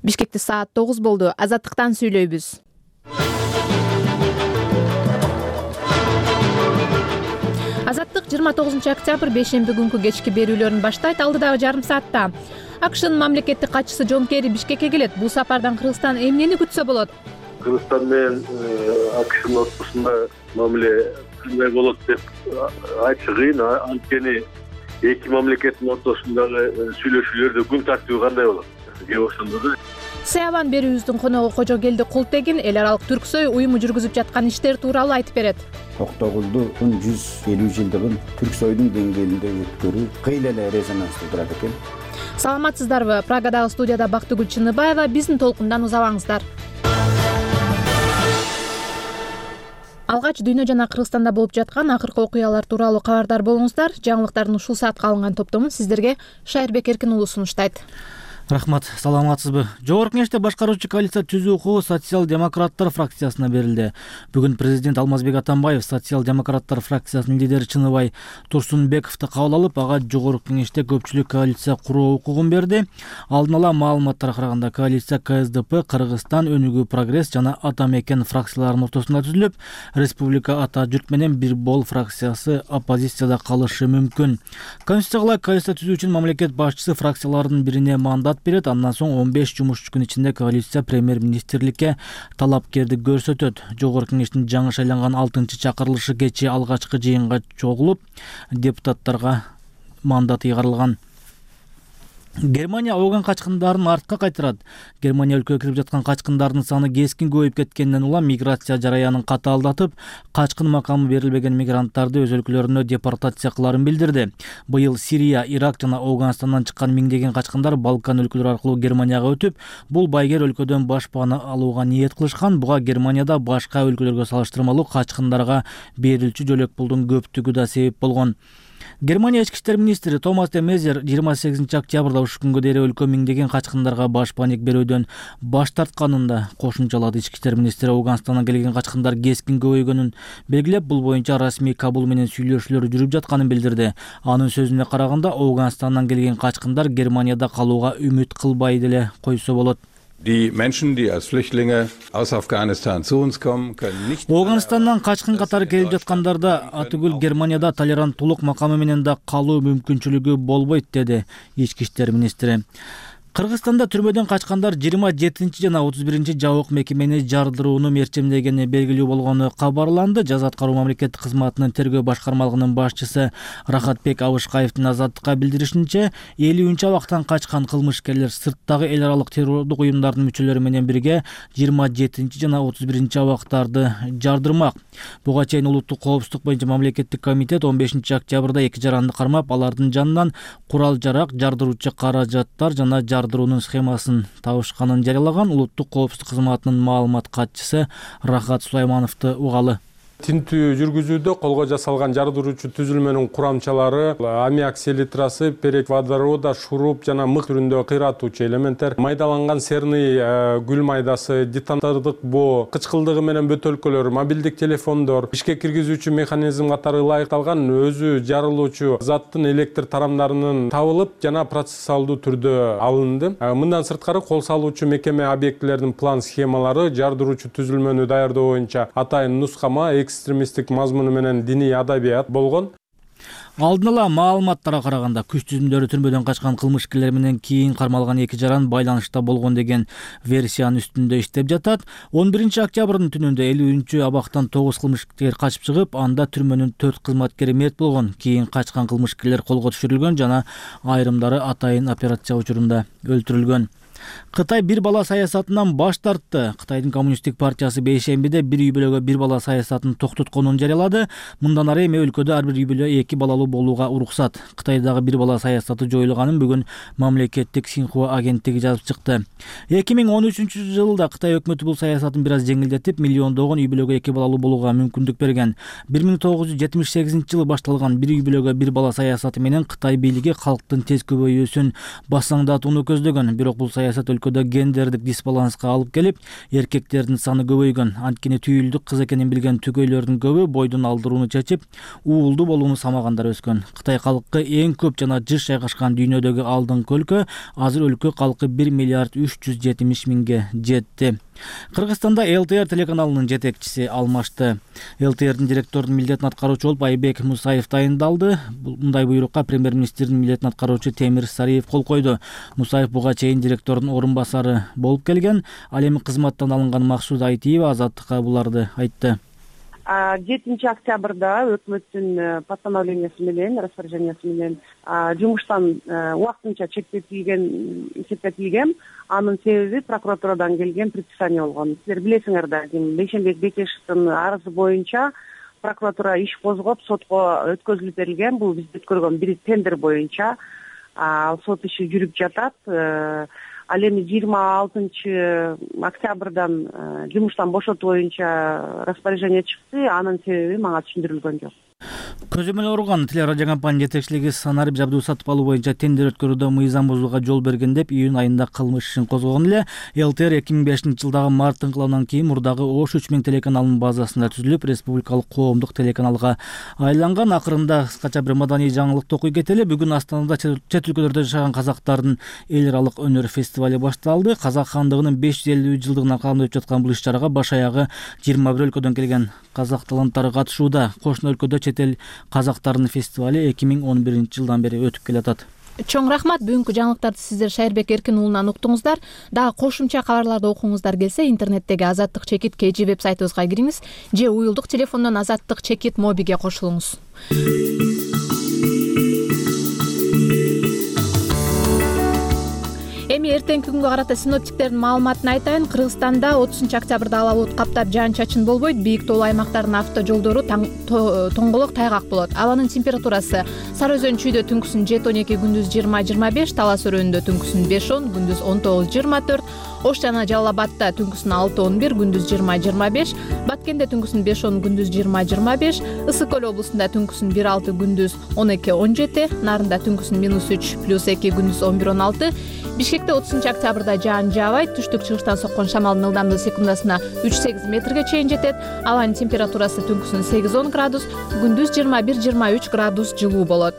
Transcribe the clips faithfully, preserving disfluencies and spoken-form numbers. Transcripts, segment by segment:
Бишкекте саат тогуз болду. Азаттыктан сүйлөйбүз. Азаттык жыйырма тогузунчу октябрь бейшемби күнкү кечки берүүлөрүн баштайт. Алдыдагы жарым саатта АКШнын мамлекеттик катчысы Джон Керри Бишкекке келет. Бул сапардан Кыргызстан эмнени күтсө болот? Кыргызстан менен АКШнын ортосунда мамиле кандай болот деп айтыш кыйын. Анткени эки мамлекеттин ортосундагы сүйлөшүүлөрдө күн тартиби кандай болот? Кеп ошондо да Саябан берүүбүздүн коногу Кожогелди Култегин эл аралык Түрксой уюму жүргүзүп жаткан иштер тууралуу айтып берет. Токтогулдун жүз элүү жылдыгын Түрксойдун деңгээлинде өткөрүү кыйла эле резонанстуу турат экен. Саламатсыздарбы? Прагадагы студияда Бактыгүл Чыныбаева. Биздин толкундан узабаңыздар. Алгач дүйнө жана Кыргызстанда болуп жаткан акыркы окуялар тууралуу кабардар болуңуздар. Жаңылыктардын ушул саатка алынган топтомун сиздерге Шайырбек Эркин уулу сунуштайт. Рахмат, саламатсызбы? Жогорку Кеңеште башкаруучу коалиция түзүү укугу социал-демократтар фракциясына берилди. Бүгүн президент Алмазбек Атамбаев социал-демократтар фракциясынын лидери Чыныбай Турсунбековду кабыл алып, ага Жогорку Кеңеште көпчүлүк коалиция куруу укугун берди. Алдын ала маалыматтарга караганда коалиция КСДП, Кыргызстан, Өнүгүү Прогресс жана Ата Мекен фракцияларынын ортосунда түзүлүп, Республика Ата Журт менен Бир Бол фракциясы оппозицияда калышы мүмкүн. Конституцияга коалиция түзүү үчүн мамлекет башчысы фракциялардын бирине мандат берет. Андан соң он беш жумуш күн ичинде коалиция премьер-министрликке талапкердик көрсөтөт. Жогорку Кеңештин жаңы шайланган алтынчы чакырылышы кечээ алгачкы жыйынга чогулуп, депутаттарга мандат ыйгарылган. Германия Афган качкындарын артка кайтарат. Германия өлкөгө кирип жаткан качкындардын саны кескин көбөйүп кеткенден улам миграция жараянын катаалдатып, качкын макамы берилбеген мигранттарды өз өлкөлөрүнө депортация кыларын билдирди. Быйыл Сирия, Ирак жана Афганистандан чыккан миңдеген качкындар Балкан өлкөлөрү аркылуу Германияга өтүп, бул байгер өлкөдөн баш паана алууга ниет кылышкан. Буга Германияда башка өлкөлөргө салыштырмалуу качкындарга берилчү жөлөк пулдун көптүгү да себеп болгон. Германия ички иштер министри Томас де Мезер жыйырма сегизинчи октябрда ушул күнгө дейин өлкө миңдеген качкындарга баш паник берүүдөн баш тартканын да кошумчалады. Ички иштер министри Афганистандан келген качкындар кескин көбөйгөнүн белгилеп, бул боюнча расмий Кабул менен сүйлөшүүлөр жүрүп жатканын билдирди. Анын сөзүнө караганда, Афганистандан келген качкындар Германияда калууга үмүт кылбай деле койсо болот. Die Menschen, die als Flüchtlinge aus Afghanistan zu uns kommen, können nicht. Афганистандан качкын катары келип жаткандарда атүгүл Германияда толеранттуулук макамы менен да калуу мүмкүнчүлүгү болбойт, деди ички иштер министри. Кыргызстанда түрмөдөн качкандар жыйырма жетинчи жана отуз биринчи жабык мекемени жардырууну мерчемдегени белгилүү болгону кабарланды. Жаза аткаруу мамлекеттик кызматынын тергөө башкармалыгынын башчысы Рахатбек Абышкаевдин Азаттыкка билдиришинче, элүүнчү абактан качкан кылмышкерлер сырттагы эл аралык террордук уюмдардын мүчөлөрү менен бирге жыйырма жетинчи жана отуз биринчи абактарды жардырмак. Буга чейин улуттук коопсуздук боюнча мамлекеттик комитет он бешинчи октябрда эки жаранды кармап, алардын жанынан курал-жарак, жардыруучу каражаттар жана жардыруунун схемасын табышканын жарыялаган. Улуттук коопсуздук кызматынын маалымат катчысы Рахат Сулаймановду угалы. Тинтүү жүргүзүүдө колго жасалган жардыруучу түзүлмөнүн курамчалары аммиак селитрасы, перекводорода, шуруп жана мык түрүндө кыйратуучу элементтер, майдаланган серный гүл майдасы, детонатордук боо, кычкылдыгы менен бөтөлкөлөр, мобилдик телефондор, ишке киргизүүчү механизм катары ылайыкталган өзү жарылуучу заттын электр тарамдарынын табылып жана процессуалдуу түрдө алынды. Мындан сырткары кол салуучу мекеме объектилердин план схемалары жардыруучу түзүлмөнү даярдоо боюнча атайын нускама, экстремисттик мазмуну менен диний адабият болгон. Алдын ала маалыматтарга караганда, күч түзүмдөрү түрмөдөн качкан кылмышкерлер менен кийин кармалган эки жаран байланышта болгон деген версиянын үстүндө иштеп жатат. он биринчи октябрдын түнүндө элүүнчү абактан тогуз кылмышкер качып чыгып, анда түрмөнүн төрт кызматкери мерт болгон. Кийин качкан кылмышкерлер колго түшүрүлгөн жана айрымдары атайын операция учурунда өлтүрүлгөн. Кытай бир бала саясатынан баш тартты. Кытайдын коммунисттик партиясы бейшембиде бир үй бүлөгө бир бала саясатын токтотконун жарыялады. Мындан ары эми өлкөдө ар бир үй бүлө эки балалуу болууга уруксат. Кытайдагы бир бала саясаты жоюлганын бүгүн мамлекеттик Синхуа агенттиги жазып чыкты. эки миң он үчүнчү жылда Кытай өкмөтү бул саясатын бир аз жеңилдетип, миллиондогон үй бүлөгө эки балалуу болууга мүмкүндүк берген. бир миң тогуз жүз жетимиш сегизинчи жылы башталган бир үй бүлөгө бир бала саясаты менен Кытай бийлиги калктын тез көбөйүүсүн басаңдатууну көздөгөн. Бирок бул саясат саясат өлкөдө гендердик дисбаланска алып келип, эркектердин саны көбөйгөн. Анткени түйүлдүк кыз экенин билген түгөйлөрдүн көбү бойдун алдырууну чечип, уулду болууну самагандар өскөн. Кытай калкы эң көп жана жыш жайгашкан дүйнөдөгү алдыңкы өлкө. Азыр өлкө калкы бир миллиард үч жүз жетимиш миңге жетти. Кыргызстанда эл тэ эр телеканалынын жетекчиси алмашты. эл тэ эрдин директордун милдетин аткаруучу болуп Айбек Мусаев тайындалды. Мындай буйрукка премьер-министрдин милдетин аткаруучу Темир Сариев кол койду. Мусаев буга чейин директордун орун басары болуп келген. Ал эми кызматтан алынган Максуда Айтиева Азаттыкка буларды айтты. жетинчи октябрда өкмөттүн постановлениясы менен, распоряжениясы менен жумуштан убактынча четтетилген, четтетилгем. Анын себеби прокуратурадан келген предписание болгон. Силер билесиңер да, Бейшенбек Бекешевдин арызы боюнча прокуратура иш козгоп, сотко өткөзүлүп берилген. Бул биз өткөргөн бир тендер боюнча сот иши жүрүп жатат. Ал эми жыйырма алтынчы октябрдан жумуштан бошотуу боюнча распоряжение чыкты. Анын себеби мага түшүндүрүлгөн жок. Көзөмөл уруган телерадиокомпания жетекчилиги санарип жабдуу сатып алуу боюнча тендер өткөрүүдө мыйзам бузууга жол берген деп июнь айында кылмыш ишин козгогон эле. эл тэ эр эки миң бешинчи жылдагы март инкылабынан кийин мурдагы Ош үч миң телеканалынын базасында түзүлүп, республикалык коомдук телеканалга айланган. Акырында кыскача бир маданий жаңылыкты окуй кетели. Бүгүн Астанада чет өлкөлөрдө жашаган казактардын эл аралык өнөр фестивале башталды. Казак хандыгынын беш жүз элүү жылдыгын аркаланып өтүп жаткан бул иш-чарага баш аягы жыйырма бир өлкөдөн келген казак таланттары катышууда. Кошуна өлкөдө чет эл казактардын фестивале эки миң он биринчи жылдан бери өтүп келатат. Чоң рахмат. Бүгүнкү жаңылыктарды сиздер Шайырбек Эркин уулунан уктуңуздар. Дагы кошумча кабарларды окуңуздар келсе, интернеттеги Азаттык чекит kg веб-сайтыбызга кириңиз же уюлдук телефондон Азаттык чекит мобиге кошулуңуз. Эми эртеңки күнгө карата синоптиктердин маалыматын айтайын. Кыргызстанда отузунчу октябрда ала булут каптап жаан-чачын болбойт. Бийик тоолуу аймактардын автожолдору тоңголок тайгак болот. Абанын температурасы Сары Өзөн чүйдө түнкүсүн жети он эки, күндүз жыйырма жыйырма беш, Талас өрөөнүндө түнкүсүн беш он, күндүз он тогуз жыйырма төрт, Ош жана Жалал Абадта түнкүсүн алты он бир, күндүз жыйырма жыйырма беш, Баткенде түнкүсүн беш он, күндүз жыйырма жыйырма беш, Ысык Көл облусунда түнкүсүн бир алты, күндүз он эки он жети, Нарында түнкүсүн минус үч, плюс эки, күндүз он бир он алты, Бишкекте отузунчу октябрда жаан жаабайт. Түштүк чыгыштан соккон шамалдын ылдамдыгы секундасына үч сегиз метрге чейин жетет. Абанын температурасы түнкүсүн сегиз он градус, күндүз жыйырма бир жыйырма үч градус жылуу болот.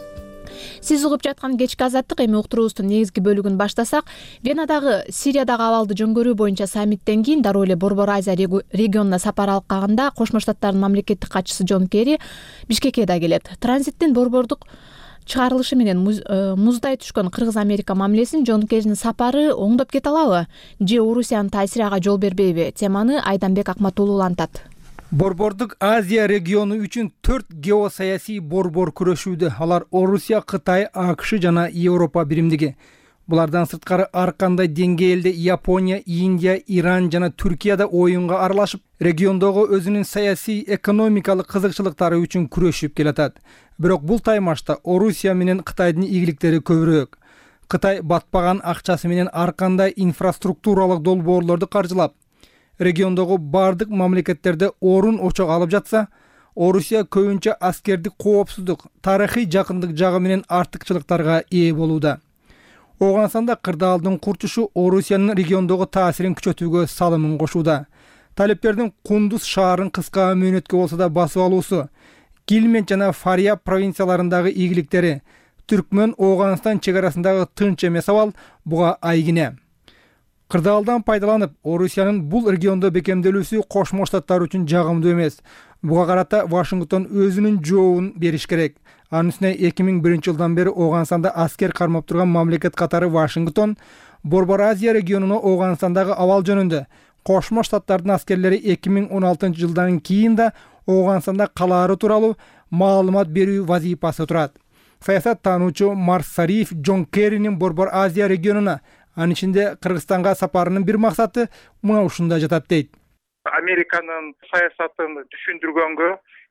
Сиз угуп жаткан кечки Азаттык. Эми уктуруубуздун негизги бөлүгүн баштасак, Венадагы Сириядагы абалды жөнгөрүү боюнча саммиттен кийин дароо эле Борбор Азия регионуна сапар алкагында Кошмо Штаттардын мамлекеттик катчысы Джон Керри Бишкекке да келет. Транзиттин борбордук чыгарылышы менен муздай түшкөн Кыргыз-Америка мамилесин Джон Керринин сапары оңдоп кете алабы же Орусиянын таасири ага жол бербейби? Теманы Айданбек Акматулуу улантат. Борбордук Азия региону үчүн төрт геосаясий борбор күрөшүүдө. Алар Орусия, Кытай, АКШ жана Европа биримдиги. Булардан сырткары ар кандай деңгээлде Япония, Индия, Иран жана Түркияда оюнга аралашып, региондогу өзүнүн саясий, экономикалык кызыкчылыктары үчүн күрөшүп келатат. Бирок бул таймашта Орусия менен Кытайдын ийгиликтери көбүрөөк. Кытай батпаган акчасы менен ар кандай инфраструктуралык долбоорлорду каржылап, региондогу бардык мамлекеттерде орун очок алып жатса, Орусия көбүнчө аскердик коопсуздук, тарыхый жакындык жагы менен артыкчылыктарга ээ болууда. Оганстанда кырдаалдын курчушу Орусиянын региондогу таасирин күчөтүүгө салымын кошууда. Талептердин Кундуз шаарын кыска мөөнөткө болсо да басып алуусу, Килмент жана Фария провинцияларындагы ийгиликтери, Түркмөн Оганстан чек арасындагы тынч эмес абал буга айгине. Кырдаалдан пайдаланып, Орусиянын бул региондо бекемделүүсү Кошмо Штаттар үчүн жагымдуу эмес. Буга карата Вашингтон өзүнүн жообун бериш керек. Анын үстүнө эки миң биринчи жылдан бери Оганстанда аскер кармап турган мамлекет катары Вашингтон Борбор Азия регионуна Оганстандагы абал жөнүндө Кошмо Штаттардын аскерлери эки миң он алтынчы жылдан кийин да Оганстанда калаары тууралуу маалымат берүү вазифасы турат. Саясат таануучу Марс Сариев Джон Керринин Борбор Азия регионуна, анын ичинде Кыргызстанга сапарынын бир максаты мына ушунда жатат дейт. Американын саясатын түшүндүргөнгө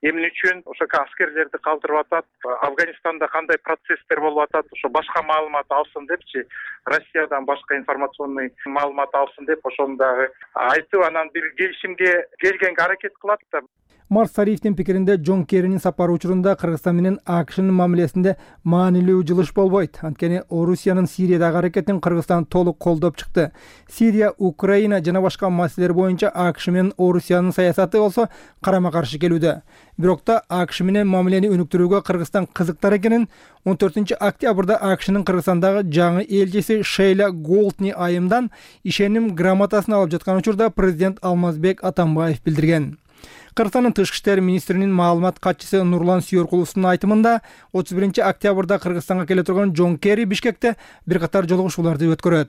эмне үчүн ошо аскерлерди калтырып атат, Афганистанда кандай процесстер болуп атат, ошо башка маалымат алсын депчи, Россиядан башка информационный маалымат алсын деп ошону дагы айтып, анан бир келишимге келгенге аракет кылат да. Марс Сариевдин пикиринде Джон Керринин сапары учурунда Кыргызстан менен АКШнын мамилесинде маанилүү жылыш болбойт. Анткени Орусиянын Сириядагы аракетин Кыргызстан толук колдоп чыкты. Сирия, Украина жана башка маселелер боюнча АКШ менен Орусиянын саясаты болсо карама-каршы келүүдө. Бирок да АКШ менен мамилени өнүктүрүүгө Кыргызстан кызыктар экенин он төртүнчү октябрда АКШнын Кыргызстандагы жаңы элчиси Шейла Голтни айымдан ишеним грамотасын алып жаткан учурда президент Алмазбек Атамбаев билдирген. Кыргызстандын тышкы иштер министринин маалымат катчысы Нурлан Сүйөркуловдун айтымында отуз биринчи октябрда Кыргызстанга келе турган Джон Керри Бишкекте бир катар жолугушууларды өткөрөт.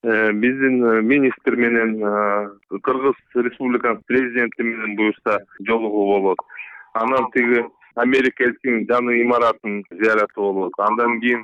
Биздин министр менен Кыргыз Республикасынын президенти менен буюрса жолугуу болот. Анан тиги Америка элчисинин жаңы имаратын зыяраты болот. Андан кийин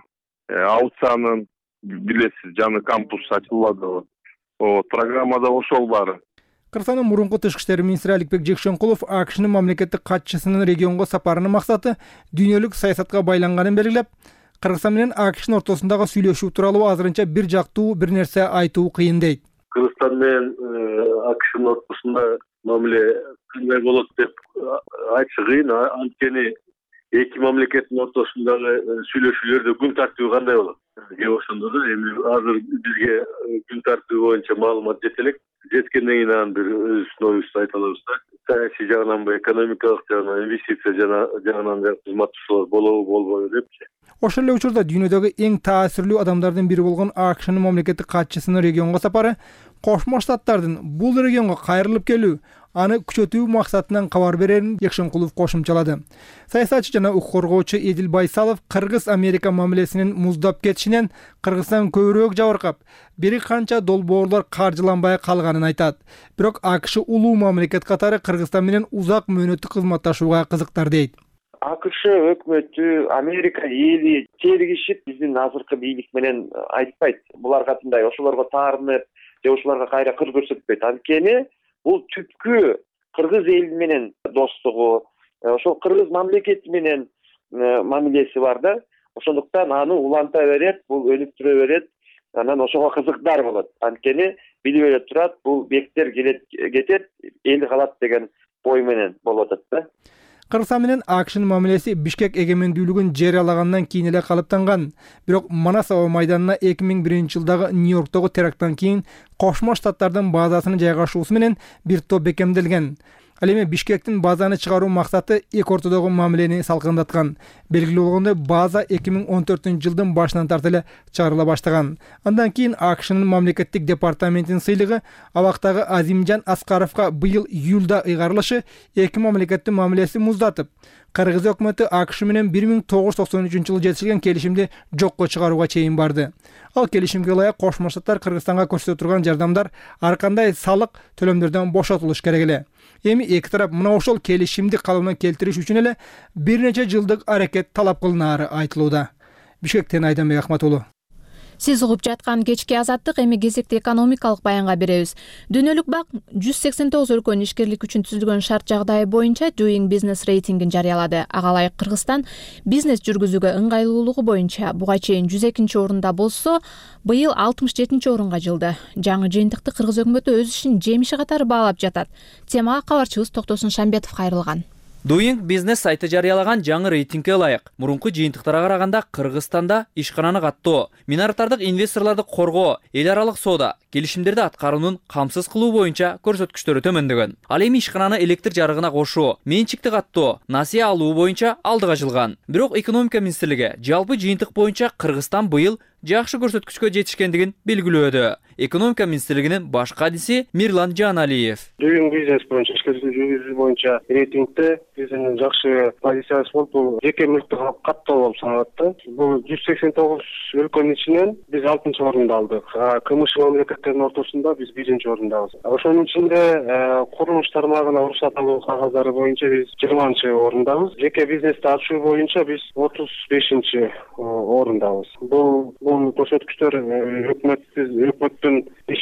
Аутсанын билесиз жаңы кампус ачылат. Программада ошол баары. Кыргызстандын мурунку тышкы иштер министри Аликбек Жекшенкулов АКШнын мамлекеттик катчысынын регионго сапарынын максаты дүйнөлүк саясатка байланганын белгилеп, Кыргызстан менен АКШнын ортосундагы сүйлөшүү тууралуу азырынча бир жактуу бир нерсе айтуу кыйын дейт. Кыргызстан менен АКШнын ортосунда мамиле кандай болот деп айтыш кыйын, анткени эки мамлекеттин ортосундагы сүйлөшүүлөрдө күн тартиби кандай болот? Кеп ошондо да эми азыр бизге күн тартиби боюнча маалымат жете элек. Жеткенден кийин анан бир өзүбүздүн оюбузду айта алабыз да. Саясий жагынан, экономикалык жагынан, инвестиция жагынан кызматташуулар болобу, болбойбу депчи. Ошол эле учурда дүйнөдөгү эң таасирлүү адамдардын бири болгон АКШнын мамлекеттик катчысынын регионго сапары Кошмо Штаттардын бул регионго кайрылып келүү, аны күчөтүү максатынан кабар берерин Жекшенкулов кошумчалады. Саясатчы жана укук коргоочу Эдил Байсалов Кыргыз-Америка мамилесинин муздап кетишинен Кыргызстан көбүрөөк жабыркап, бери канча долбоорлор каржыланбай калганын айтат. Бирок АКШ улуу мамлекет катары Кыргызстан менен узак мөөнөттүк кызматташууга кызыктар дейт. АКШ өкмөтү, Америка эли тергишип биздин азыркы бийлик менен айтпайт. Булар катындай ошолорго таарынып, же ошолорго кайра кыр көрсөтпөйт. Анткени бул түпкү кыргыз эли менен достугу, ошол кыргыз мамлекети менен мамилеси бар да. Ошондуктан аны уланта берет, бул өнүктүрө берет, анан ошого кызыктар болот. Анткени билип эле турат, бул бектер келет кетет, эл калат деген ой менен болуп атат да. Кыргызстан менен АКШнын мамилеси Бишкек эгемендүүлүгүн жарыялагандан кийин эле калыптанган. Бирок Манас аба майданына эки миң биринчи жылдагы Нью-Йорктогу теракттан кийин Кошмо Штаттардын базасынын жайгашуусу менен бир топ бекемделген. Ал эми Бишкектин базаны чыгаруу максаты эки ортодогу мамилени салкындаткан. Белгилүү болгондой, база эки миң он төртүнчү жылдын башынан тарта эле чыгарыла баштаган. Андан кийин АКШнын мамлекеттик департаментинин сыйлыгы абактагы Азимжан Аскаровго быйыл июлда ыйгарылышы эки мамлекеттин мамилеси муздатып, Кыргыз өкмөтү АКШ менен бир миң тогуз жүз токсон үчүнчү жылы жетишилген келишимди жокко чыгарууга чейин барды. Ал келишимге ылайык Кошмо Штаттар Кыргызстанга көрсөтө турган жардамдар ар кандай салык төлөмдөрдөн бошотулуш керек эле. Эми эки тарап мына ошол келишимди калыбына келтириш үчүн эле бир нече жылдык аракет талап кылынаары айтылууда. Бишкектен Айданбек Акматулу. Сиз угуп жаткан кечки азаттык, эми кезекти экономикалык баянга беребиз. Дүйнөлүк банк жүз сексен тогуз өлкөнүн ишкерлик үчүн түзүлгөн шарт жагдайы боюнча Doing Business рейтингин жарыялады. Ага ылайык Кыргызстан бизнес жүргүзүүгө ыңгайлуулугу боюнча буга чейин жүз экинчи орунда болсо, быйыл алтымыш жетинчи орунга жылды. Жаңы жыйынтыкты Кыргыз өкмөтү өз ишинин жемиши катары баалап жатат. Темага кабарчыбыз Токтосун Шамбетов кайрылган. Doing Business сайты жарыялаган жаңы рейтингге ылайык мурунку жыйынтыктарга караганда Кыргызстанда ишкананы каттоо, миноритардык инвесторлорду коргоо, эл аралык соода, келишимдерди аткаруунун камсыз кылуу боюнча көрсөткүчтөрү төмөндөгөн. Ал эми ишкананы электр жарыгына кошуу, менчикти каттоо, насыя алуу боюнча алдыга жылган. Бирок экономика министрлиги жалпы жыйынтык боюнча Кыргызстан быйыл жакшы көрсөткүчкө жетишкендигин белгилөөдө. Экономика министрлигинин баш кадиси Мирлан Жаналиев. Doing Business боюнча ишкерлик жүргүзүү боюнча рейтингде биздин жакшы позициябыз болуп, бул жеке мүлктү каттоо болуп саналат. Бул жүз сексен тогуз өлкөнүн ичинен биз алтынчы орунду алдык. КМШ мамлекеттеринин ортосунда биз биринчи орундабыз. Ошонун ичинде курулуш тармагына уруксат алуу кагаздары боюнча биз жыйырманчы орундабыз. Жеке бизнести ачуу боюнча биз отуз бешинчи орундабыз. Бул бул көрсөткүчтөр өкмөт өкмөттүн иш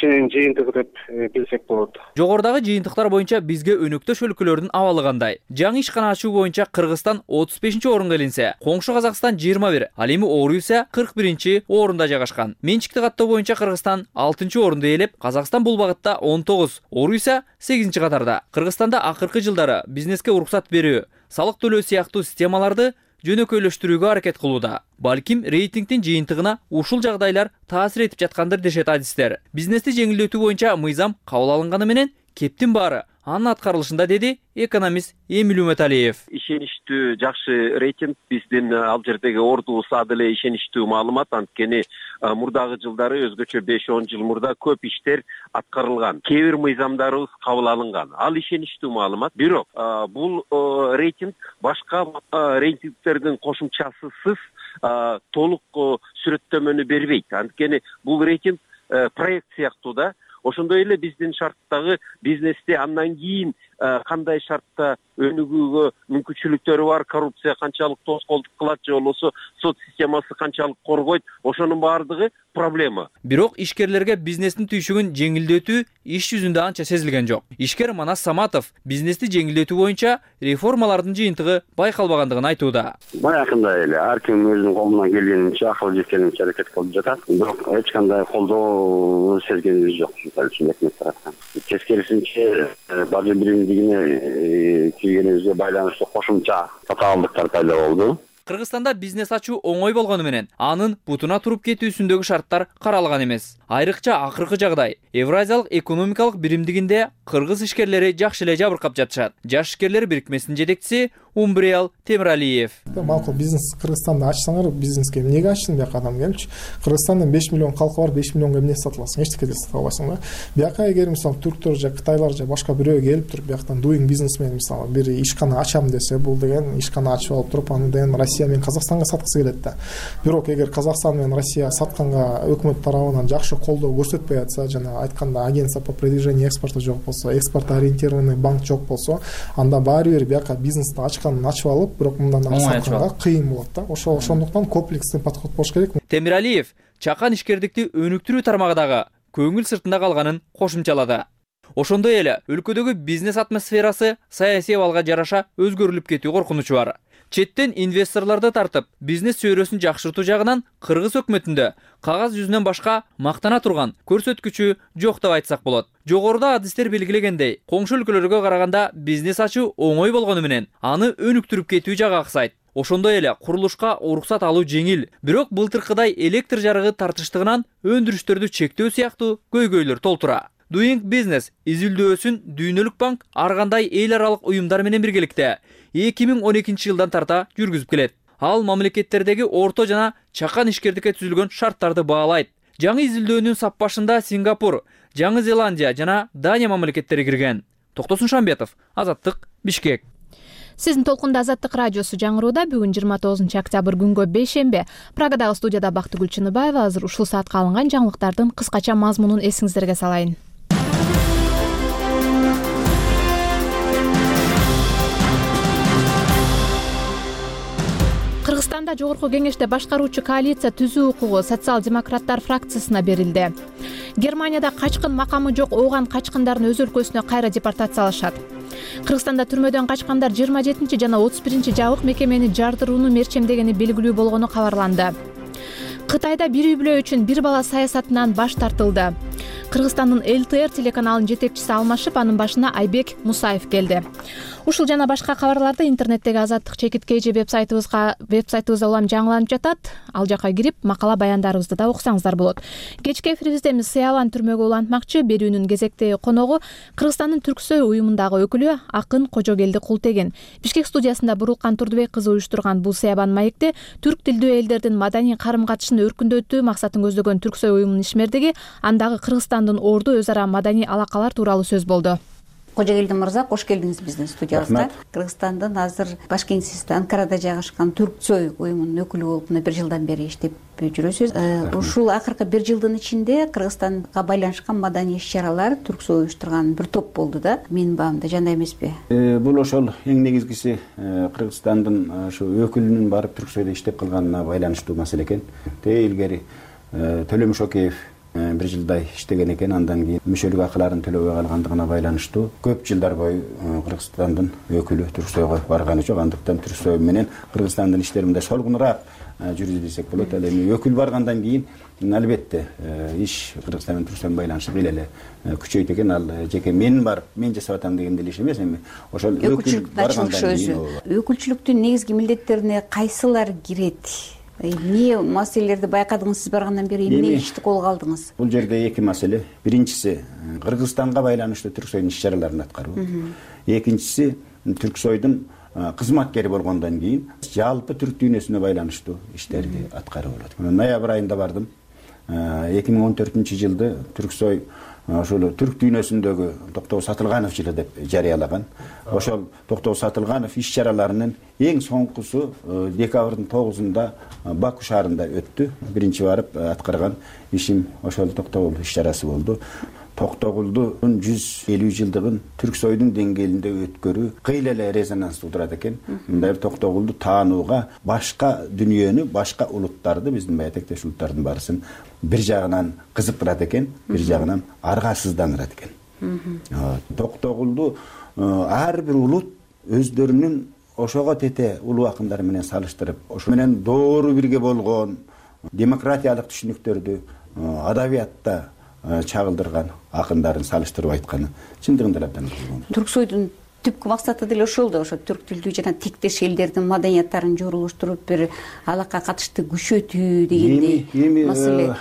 ишинин жыйынтыгы деп билсек болот. Жогорудагы жыйынтыктар боюнча бизге өнөктөш өлкөлөрдүн абалы кандай? Жаңы ишкана ачуу боюнча Кыргызстан отуз бешинчи орунга илинсе, коңшу Казакстан жыйырма бир, ал эми Орусия кырк биринчи орунда жайгашкан. Менчикти каттоо боюнча Кыргызстан алтынчы орунду ээлеп, Казакстан бул багытта он тогуз, Орусия сегизинчи катарда. Кыргызстанда акыркы жылдары бизнеске уруксат берүү, салык төлөө сыяктуу системаларды жөнөкөйлөштүрүүгө аракет кылууда. Балким рейтингдин жыйынтыгына ушул жагдайлар таасир этип жаткандыр дешет адистер. Бизнести жеңилдетүү боюнча мыйзам кабыл алынганы менен кептин баары анын аткарылышында, деди экономист Эмиль Үмөталиев. Ишеничтүү жакшы рейтинг, биздин ал жердеги ордубуз ады эле ишеничтүү маалымат. Анткени мурдагы жылдары өзгөчө беш он жыл мурда көп иштер аткарылган. Кээ бир мыйзамдарыбыз кабыл алынган. Ал ишеничтүү маалымат. Бирок бул рейтинг башка рейтингтердин кошумчасысыз толук сүрөттөмөнү бербейт. Анткени бул рейтинг проект сыяктуу да. Ошондой эле биздин шарттагы бизнесте андан кийин кандай шартта өнүгүүгө мүмкүнчүлүктөрү бар, коррупция канчалык тоскоолдук кылат же болбосо сот системасы канчалык коргойт, ошонун баардыгы проблема. Бирок ишкерлерге бизнестин түйшүгүн жеңилдетүү иш жүзүндө анча сезилген жок. Ишкер Манас Саматов бизнести жеңилдетүү боюнча реформалардын жыйынтыгы байкалбагандыгын айтууда. Баягындай эле ар ким өзүнүн колунан келгенинче, акыл жеткенинче аракет кылып жатат. Бирок эч кандай колдоо сезгенибиз жок. Тескерисинче бажы биримдигине киргенибизге байланыштуу кошумча татаалдыктар пайда болду. Кыргызстанда бизнес ачуу оңой болгону менен анын бутуна туруп кетүүсүндөгү шарттар каралган эмес. Айрыкча акыркы жагдай Евразиялык экономикалык биримдигинде кыргыз ишкерлери жакшы эле жабыркап жатышат. Жаш ишкерлер бирикмесинин жетекчиси Умбриал Темиралиев. Макул бизнес Кыргызстанда ачсаңар, бизнеске эмнеге ачтың бияка адам келчи? Кыргызстанда беш миллион халкы бар, беш миллионго эмне сатып аласың? Эчтеке де сатып албайсың да. Бияка эгер мисалы түрктөр же кытайлар же башка бирөө келип туруп бияктан doing бизнесмен мисалы бир ишкана ачам десе, бул деген ишкана ачып алып туруп аны деген Россия менен Казакстанга саткысы келет да. Бирок эгер Казакстан менен Россия сатканга өкмөт тарабынан жакшы колдоо көрсөтпөй атса, жана айтканда агентство по продвижению экспорта жок болсо, экспорт ориентированный банк жок болсо, анда баары бир бияка бизнести ачканын ачып алып, бирок мындан ары сатканга кыйын болот да. Ошо ошондуктан комплексный подход болуш керек. Темиралиев чакан ишкердикти өнүктүрүү тармагындагы көңүл сыртында калганын кошумчалады. Ошондой эле өлкөдөгү бизнес атмосферасы саясий абалга жараша өзгөрүлүп кетүү коркунучу бар. Четтен инвесторларды тартып, бизнес чөйрөсүн жакшыртуу жагынан Кыргыз өкмөтүндө кагаз жүзүнөн башка мактана турган көрсөткүчү жок деп айтсак болот. Жогоруда адистер белгилегендей, коңшу өлкөлөргө караганда бизнес ачуу оңой болгону менен аны өнүктүрүп кетүү жагы аксайт. Ошондой эле курулушка уруксат алуу жеңил, бирок былтыркыдай электр жарыгы тартыштыгынан өндүрүштөрдү чектөө сыяктуу көйгөйлөр толтура. Doing Business изилдөөсүн Дүйнөлүк банк ар кандай эл аралык уюмдар менен биргеликте эки миң он экинчи жылдан тарта жүргүзүп келет. Ал мамлекеттердеги орто жана чакан ишкердикке түзүлгөн шарттарды баалайт. Жаңы изилдөөнүн сап башында Сингапур, Жаңы Зеландия жана Дания мамлекеттери кирген. Токтосун Шамбетов, Азаттык, Бишкек. Сиздин толкунда Азаттык радиосу жаңырууда. Бүгүн жыйырма тогузунчу октябрь күнгө бейшембе. Прагадагы студияда Бактыгүл Чыныбаева. Азыр ушул саатка алынган жаңылыктардын кыскача мазмунун эсиңиздерге салайын. Кыргызстанда жогорку кеңеште башкаруучу коалиция түзүү укугу социал-демократтар фракциясына берилди. Германияда качкын макамы жок ооган качкындардын өз өлкөсүнө кайра депортациялашат. Кыргызстанда түрмөдөн качкандар жыйырма жетинчи жана отуз биринчи жабык мекемени жардырууну мерчемдегени белгилүү болгону кабарланды. Кытайда бир үй бүлө үчүн бир бала саясатынан баш тартылды. Кыргызстандын эл тэ эр телеканалынын жетекчиси алмашып, анын башына Айбек Мусаев келди. Ушул жана башка кабарларды интернеттеги Азаттык чекит же веб-сайтыбызга веб-сайтыбызда улам жаңыланып жатат. Ал жака кирип, макала баяндарыбызды да окусаңыздар болот. Кечки эфирибизде эми Сыялан түрмөгө улантмакчы. Берүүнүн кезектеги коногу Кыргызстандын Түрксой уюмундагы өкүлү Акын Кожогелди Култеген. Бишкек студиясында Бурулкан Турдубек кызы уюштурган бул сыябан маекте түрк тилдүү элдердин маданий карым-катышын өркүндөтүү максатын көздөгөн Түрксой уюмунун ишмердиги андагы Кыргызстандын орду өз ара маданий алакалар тууралуу сөз болду. Кожогелди мырза, кош келдиңиз биздин студиябызга. Кыргызстандын азыр баш кеңсеси Анкарада жайгашкан Түрксой уюмунун өкүлү болуп мына бир жылдан бери иштеп жүрөсүз. Ушул акыркы бир жылдын ичинде Кыргызстанга байланышкан маданий иш-чаралар Түрксой уюштурган бир топ болду да. Менин баамда жана эмеспи? Бул ошол эң негизгиси Кыргызстандын ошо өкүлүнүн барып Түрксойдо иштеп калганына байланыштуу маселе экен. Те илгери Төлөмүш Океев бир жылдай иштеген экен. Андан кийин мүчөлүк акыларын төлөбөй калгандыгына байланыштуу көп жылдар бою Кыргызстандын өкүлү Түрксойго барганы жок. Андыктан Түрксой менен Кыргызстандын иштери мындай солгунураак жүрүүдө десек болот. Ал эми өкүл баргандан кийин албетте иш Кыргызстан менен Түркстандын байланышы кыйла эле күчөйт экен. Ал жеке мен барып мен жасап атам деген деле иш эмес. Эми ошол өкүл баргандан кийин өкүлчүлүктүн негизги милдеттерине кайсылар кирет? Эмне маселелерди байкадыңыз сиз баргандан бери, эмне ишти колго алдыңыз? Бул жерде эки маселе. Биринчиси Кыргызстанга байланыштуу Түрксойдун иш-чараларын аткаруу. Экинчиси Түрксойдун кызматкери болгондон кийин жалпы түрк дүйнөсүнө байланыштуу иштерди аткаруу болот. Ноябрь айында бардым. эки миң он төртүнчү жылды Түрксой ошол түрк дүйнөсүндөгү Токтогул Сатылганов жылы деп жарыялаган. Ошол Токтогул Сатылганов иш-чараларынын эң соңкусу декабрдын тогузунда Баку шаарында өттү. Биринчи барып аткарган ишим ошол Токтогул иш-чарасы болду. Токтогулдун жүз элүү жылдыгын Түрксойдун деңгээлинде өткөрүү кыйла эле резонанс туудурат экен. Мындай Токтогулду таанууга башка дүйнөнү, башка улуттарды, биздин баягы тектеш улуттардын баарысын бир жагынан кызыктырат экен, бир жагынан аргасыздандырат экен. Токтогулду ар бир улут өздөрүнүн ошого тете улуу акындары менен салыштырып, ошо менен доору бирге болгон демократиялык түшүнүктөрдү адабиятта чагылдырган акындарын салыштырып айтканы чындыгында эле абдан болгон. Түрксойдун түпкү максаты деле ошол да, ошо түрк тилдүү жана тектеш элдердин маданияттарын жорулуштуруп, бир алакка катышты күчөтүү дегендей маселе.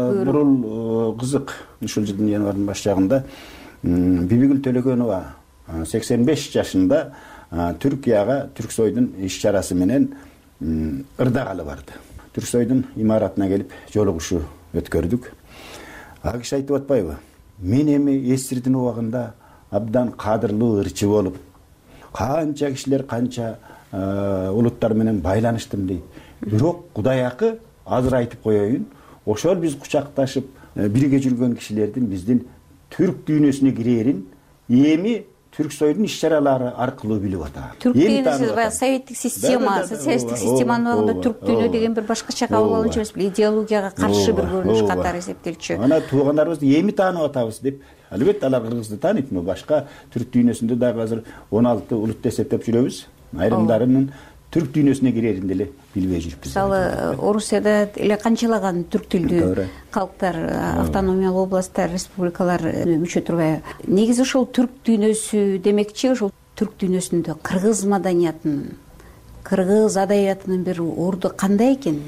Бурул кызык, ушул жылдын январынын баш жагында Бибигүл Төлөгөнова сексен беш жашында Түркияга Түрксойдун иш-чарасы менен ырдагалы барды. Түрксойдун имаратына келип жолугушуу өткөрдүк. Ак киши айтып атпайбы? Мен эми эсирдин убагында абдан кадырлуу ырчы болуп, канча кишилер, канча улуттар менен байланыштым дейт. Бирок Кудайакы азыр айтып коеюн, ошол биз кучакташып бирге жүргөн кишилердин биздин түрк дүйнөсүнө кирерин эми Түрксойдун иш-чаралары аркылуу билип атат. Түрк дүйнөсү баягы советтик система, социалисттик системанын убагында түрк дүйнө деген бир башкача кабыл алынчу эмес, идеологияга каршы бир көрүнүш катары эсептелчү. Ана туугандарыбызды эми таанып атабыз деп, албетте алар кыргызды тааныйт, но башка түрк дүйнөсүндө дагы азыр он алты улут эсептеп жүрөбүз. Айрымдарынын түрк дүйнөсүнө кирерин деле билбей жүрүпбүз. Мисалы, Орусияда эле канчалаган түрк тилдүү калктар, автономиялуу областтар, республикалар мүчө турбайбы? Негизи ошол түрк дүйнөсү демекчи, ошол түрк дүйнөсүндө кыргыз маданиятынын, кыргыз адабиятынын бир орду кандай экен?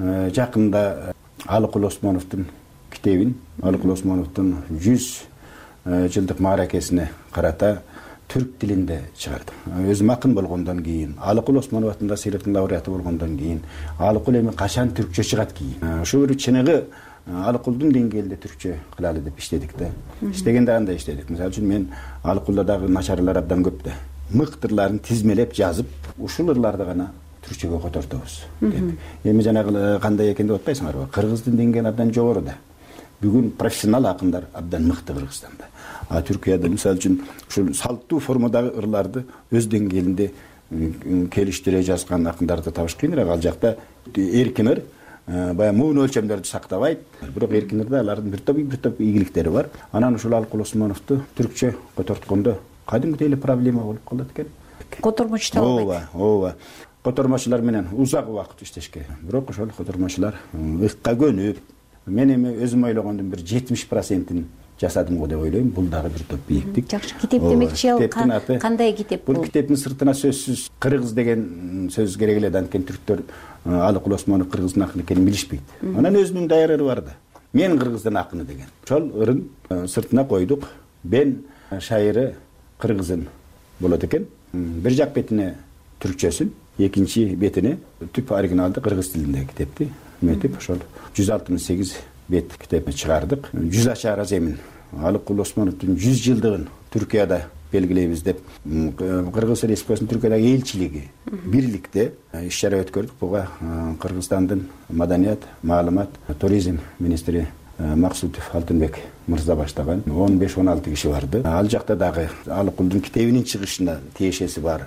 Жакында Алыкул Осмоновдун китебин, Алыкул Осмоновдун жүз жылдык мааракесине карата түрк тилинде чыгарды. Өзүм акын болгондон кийин, Алыкул Осмонов атында сыйлыктын лауреаты болгондон кийин, Алыкул эми качан түркчө чыгат кийин? Ошо бир чыныгы Алыкулдун деңгээлинде түркчө кылалы деп иштедик да. Иштегенде андай иштедик. Мисалы үчүн мен Алыкулда дагы начарлар абдан көп да. Мыктырларын тизмелеп жазып, ушул ырларды гана түркчөгө котортобуз деп. Эми жанагы кандай экен деп атпайсыңарбы? Кыргыздын деңгээли абдан жогору да. Бүгүн профессионал акындар абдан мыкты Кыргызстанда. А Түркияда мисалы үчүн ушул салттуу формадагы ырларды өз деңгээлинде келиштире жазган акындарды табыш кыйыныраак. Ал жакта эркин ыр, баягы муун өлчөмдөрдү сактабайт. Бирок эркин ырда алардын бир топ бир топ ийгиликтери бар. Анан ушул Алыкул Осмоновду түркчө которткондо кадимки эле проблема болуп калат экен. Котормочу таба албайт. Ооба, ооба. Котормочулар менен узак убакыт иштешке. Бирок ошол котормочулар ыкка көнүп, мен эми өзүм ойлогондун бир жетимиш процентин жасадым го деп ойлойм. Бул дагы бир топ бийиктик. Жакшы, китеп демекчи, ал кандай китеп бул? Бул китептин сыртына сөзсүз кыргыз деген сөз керек эле, анткени түрктөр Алыкул Осмонов кыргыздын акыны экенин билишпейт. Анан өзүнүн даяр ыры бар да. Мен кыргыздын акыны деген. Ошол ырын сыртына койдук. Бен шайыры кыргызын болот экен. Бир жак бетине түркчөсүн, экинчи бетине түп оригиналды кыргыз тилинде китепти эметип, ошол жүз алтымыш сегиз бет китепти чыгардык. Жүз ачаара земин Алыкул Осмоновдун жүз жылдыгын Түркияда белгилейбиз деп Кыргыз Республикасынын Түркиядагы элчилиги бирликте иш-чара өткөрдүк. Буга Кыргызстандын маданият, маалымат, туризм министри Максутов Алтынбек мырза баштаган он беш он алты киши барды. Ал жакта дагы Алыкулдун китебинин чыгышына тиешеси бар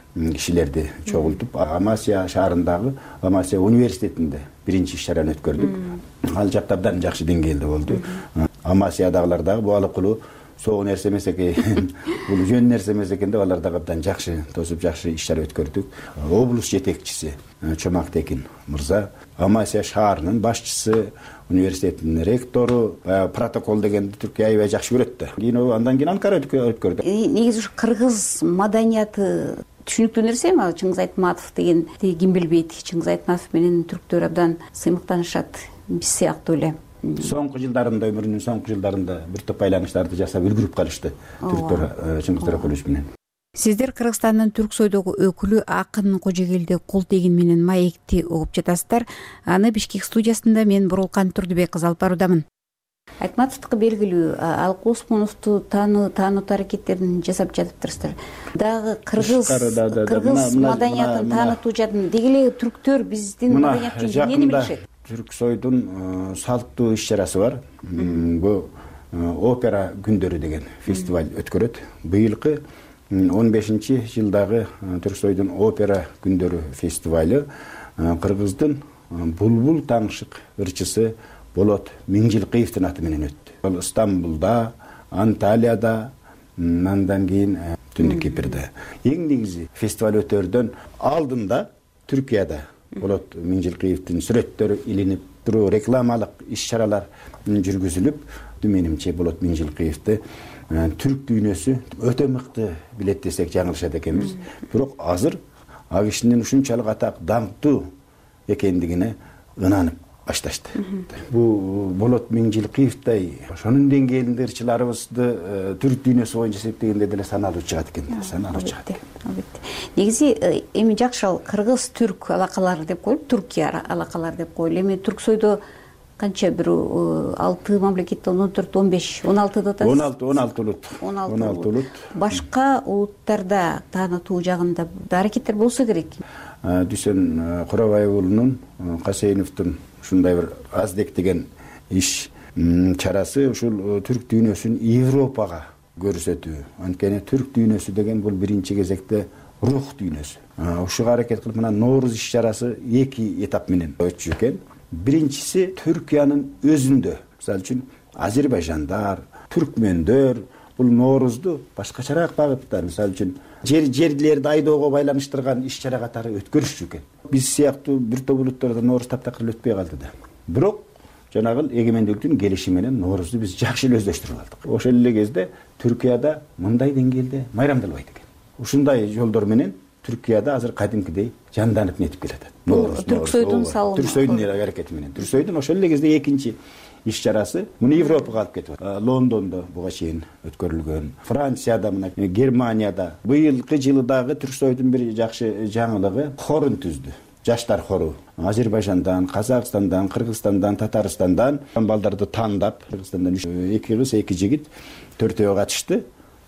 кишилерди чогултуп Амасия шаарындагы Амасия университетинде биринчи иш чараны өткөрдүк. Ал жакта абдан жакшы деңгээлде болду. Амасиядагылар дагы бул алыкулуу соо нерсе эмес экен, бул жөн нерсе эмес экен деп алар дагы абдан жакшы тосуп жакшы иш чара өткөрдүк. Облус жетекчиси Чомак Текин мырза, Амасия шаарынын башчысы, университеттин ректору протокол дегенди Түркия аябай жакшы көрөт да. Кийин андан кийин Анкара өткөрдүк. Негизи ушу кыргыз маданияты түшүнүктүү нерсе эми. Чыңгыз Айтматов деген ким билбейт, Чыңгыз Айтматов менен түрктөр абдан сыймыктанышат биз сыяктуу эле. Соңку жылдарында өмүрүнүн соңку жылдарында бир топ байланыштарды жасап үлгүрүп калышты түрктөр Чыңгыз Тореполович менен. Сиздер Кыргызстандын Түрксойдогу өкүлү Акын Кожогелди Култегин менен маекти угуп жатасыздар. Аны Бишкек студиясында мен Бурулкан Турдубек кызы алып баруудамын. Айтматовдуку белгилүү, ал Осмоновду таануу таануу аракеттерин жасап жатыптырсыздар. Дагы кыргыз кыргыз маданиятын таанытуу жадын дегеле түрктөр биздин маданиятты эмнени билишет? Түрксойдун салттуу иш чарасы бар. Бул опера күндөрү деген фестиваль өткөрөт. Быйылкы он бешинчи жылдагы Түрксойдун опера күндөрү фестивалю кыргыздын булбул таңшык ырчысы Болот Миңжилкыевдин аты менен өттү. Ал Стамбулда, Анталияда, андан кийин Түндүк Кипрде. Эң негизи фестиваль өтөрдөн алдында Түркияда Болот Миңжилкыевдин сүрөттөрү илинип туруу рекламалык иш-чаралар жүргүзүлүп, менимче Болот Миңжилкыевди түрк дүйнөсү өтө мыкты билет десек жаңылышат экенбиз. Бирок азыр ал кишинин ушунчалык атак даңктуу экендигине ынанып башташты. Бул Болот Миңжилкыевдей ошонун деңгээлинде ырчыларыбызды түрк дүйнөсү боюнча эсептегенде деле саналуу чыгат экен, саналуу чыгат экен. Негизи эми жакшы ал кыргыз-түрк алакалары деп коелу, Түркия алакалары деп коелу. Эми Түрксойдо канча бир алты мамлекет, он төрт, он беш, он алты деп атасыз? он алты, он алты улут. он алты улут. Башка улуттарда таанытуу жагында аракеттер болсо керек. Дүсен Курабаев уулунун, Касеиновдун ушундай бир аздек деген иш чарасы ушул түрк дүйнөсүн Европага көрсөтүү. Анткени түрк дүйнөсү деген бул биринчи кезекте рух дүйнөсү. Ушуга аракет кылып мына Нооруз иш чарасы эки этап менен өтчү экен. Биринчиси Түркиянын өзүндө. Мисалы үчүн Азербайжандар, түркмөндөр бул Ноорузду башкачараак багытта, мисалы үчүн жер жерлерди айдоого байланыштырган иш-чара катары өткөрүшчү экен. Биз сыяктуу бир топ улуттарда Нооруз таптакыр өтпөй калды да. Бирок жанагы эгемендиктин келиши менен Ноорузду биз жакшы эле өздөштүрүп алдык. Ошол эле кезде Түркияда мындай деңгээлде майрамдалбайт экен. Ушундай жолдор менен Түркияда азыр кадимкидей жанданып нетип келатат. Түрксойдун салымы. Түрксойдун аракети менен. Түрксойдун ошол эле кезде экинчи иш-чарасы муну Европага алып кетип атат. Лондондо буга чейин өткөрүлгөн, Францияда, мына Германияда. Быйылкы жылы дагы Түрксойдун бир жакшы жаңылыгы хорун түздү. Жаштар хору. Азербайжандан, Казакстандан, Кыргызстандан, Татарстандан балдарды тандап, Кыргызстандан эки кыз, эки жигит төртөө катышты.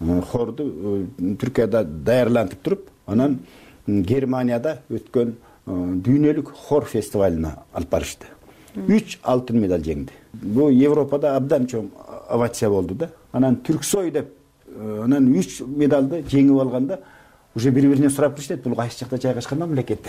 Хорду Түркияда даярлантып туруп, анан Германияда өткөн дүйнөлүк хор фестивалына алып барышты. үч алтын медаль жеңди. Бул Европада абдан чоң овация болду да. Анан Түрксой деп, анан үч медалды жеңип алганда уже бири-биринен сурап келишет, бул кайсы жакта жайгашкан мамлекет.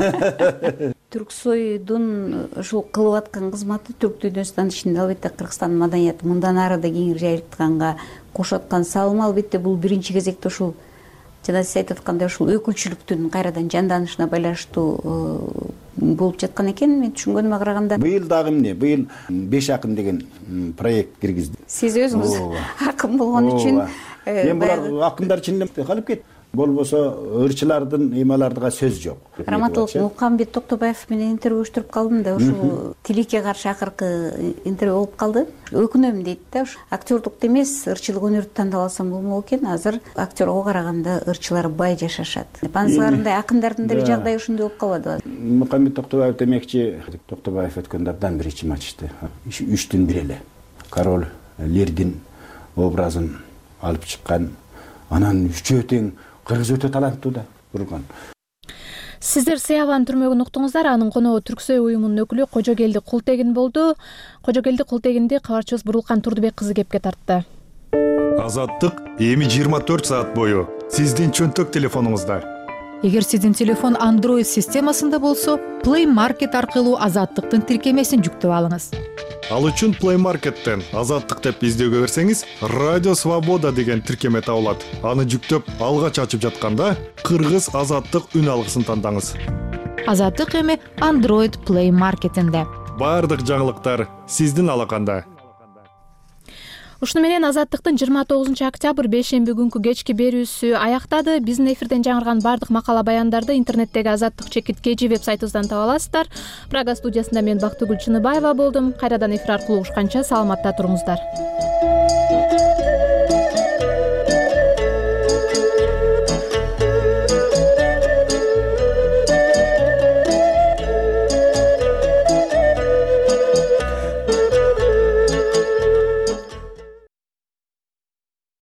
Түрксойдун ушул кылып аткан кызматы түрк дүйнөсүнүн ичинде албетте Кыргызстандын маданияты мындан ары да кеңири жайылтканга кошуп аткан салымы албетте бул биринчи кезекте ушул жана сиз айтып аткандай ушул өкүлчүлүктүн кайрадан жанданышына байланыштуу болуп жаткан экен, мен түшүнгөнүмө караганда. Быйыл дагы эмне? Быйыл беш акын деген проект киргизди. Сиз өзүңүз акын болгон үчүн мен булар акындар чын эле калып кетти. Болбосо ырчылардын ималардыга сөз жок. Раматолог Мукамбет Токтобаев менен интервьюштуруп калдым да, ушул тилекке каршы акыркы интервью болуп калды. Өкүнөм дейт да, актерлук эмес, ырчылык өнөрдү тандап алсам болмок экен. Азыр актерго караганда ырчылар бай жашашат. Пансыларындай акындардын деле жагдайы ушундай болуп калбадыбы? Мукамбет Токтобаев демекчи, Токтобаев өткөндө абдан бир ичим ачышты. Үчтүн бири эле. Король Лирдин образын алып чыккан. Анан үчөө тең кыргыз өтө таланттуу да Бурулкан. Сиздер Сыябан түрмөгүн уктуңуздар. Анын коногу Түрксой уюмунун өкүлү Кожогелди Култегин болду. Кожогелди Култегинди кабарчыбыз Бурулкан Турдубек кызы кепке тартты. Азаттык эми жыйырма төрт саат бою сиздин чөнтөк телефонуңузда. эгер сиздин телефон Android системасында болсо, Play Market аркылуу Азаттыктын тиркемесин жүктөп алыңыз. Ал үчүн Play Market'тен Азаттык деп издөөгө берсеңиз, Радио Свобода деген тиркеме табылат. Аны жүктөп, алгач ачып жатканда Кыргыз Азаттык үн алгысын тандаңыз. Азаттык эми Android Play Market'инде. Бардык жаңылыктар сиздин алаканда. Ушуну менен Азаттыктын жыйырма тогузунчу октябрь бейшемби күнкү кечки берүүсү аяктады. Биздин эфирден жаңырган бардык макала баяндарды интернеттеги Азаттык чекит kg веб-сайтыбыздан таба аласыздар. Прага студиясында мен Бактыгүл Чыныбаева болдум. Кайрадан эфир аркылуу угушканча саламатта туруңуздар.